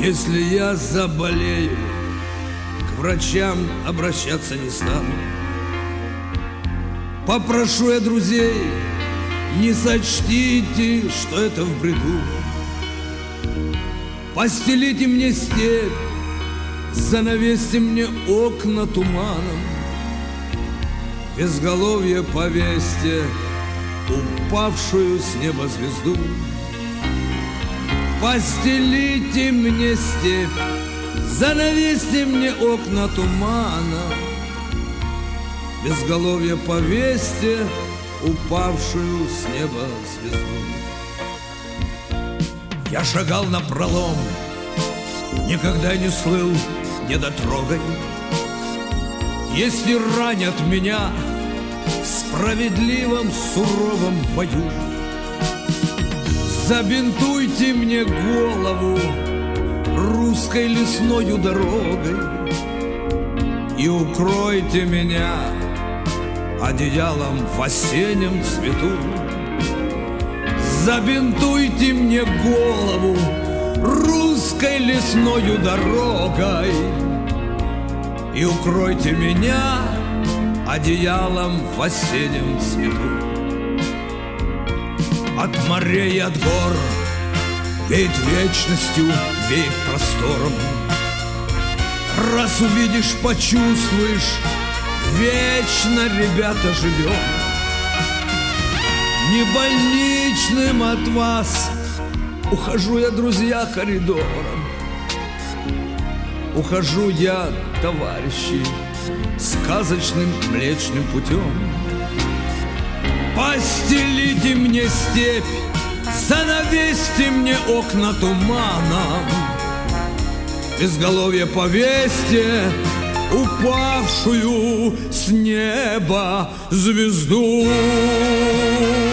Если я заболею, к врачам обращаться не стану. Попрошу я друзей, не сочтите, что это в бреду. Постелите мне степь, занавесьте мне окна туманом, в изголовье повесьте упавшую с неба звезду. Постелите мне степь, занавесьте мне окна тумана, в изголовье повесьте упавшую с неба звезду. Я шагал напролом, никогда не слыл недотрогой. Если ранят меня в справедливом суровом бою, забинтуйте мне голову русской лесною дорогой и укройте меня одеялом в осеннем цвету. Забинтуйте мне голову русской лесною дорогой и укройте меня одеялом в осеннем цвету. От морей и от гор веет вечностью, веет простором. Раз увидишь, почувствуешь, вечно, ребята, живем. Не больничным от вас ухожу я, друзья, коридором. Ухожу я, товарищи, сказочным млечным путем. Постелите мне степь, занавесьте мне окна туманом, в изголовье повесьте упавшую с неба звезду.